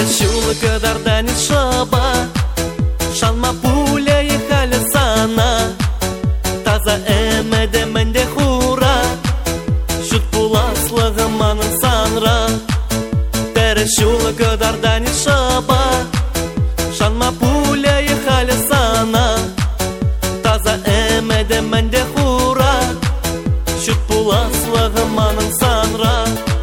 Чула кадарда не шаба, шалма пуля ехали сана. Таза эмеде менде хура, шут пуласлыгы манын санра. Тере чула кадарда не шаба, шалма пуля ехали сана. Таза эмеде менде хура, шут пуласлыгы манын санра.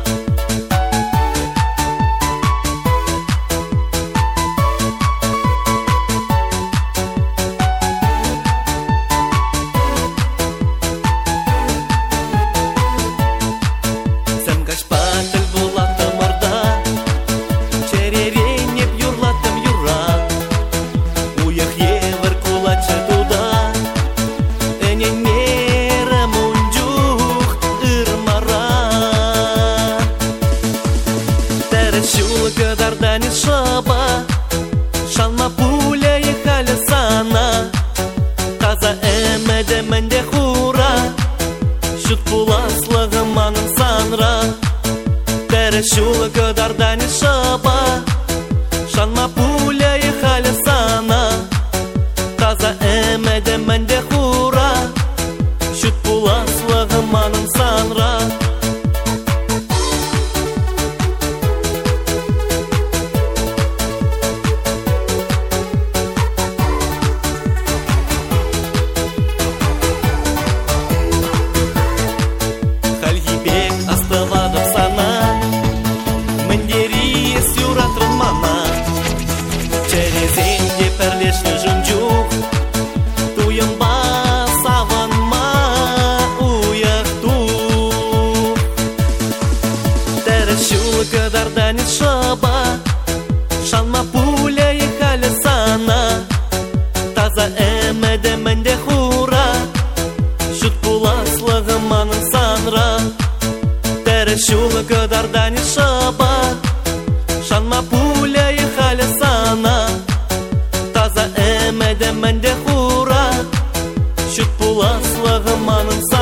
Чула кадарда не шаба, шалма пуля ехали сана. Таза эмеде менде хура, шут пуласлыгы манын санра. Тере чула кадарда не шаба, шалма пуля ехали сана. Таза эмеде менде хура, шут пуласлыгы манын санра. Чула кадарда не шаба, шалма пуля ехали сана. Таза эмеде менде хура, шут пуласлыгы манын санра. Тере чула кадарда не шаба, шалма пуля ехали сана. Таза эмеде менде хура, шут пуласлыгы манын санра.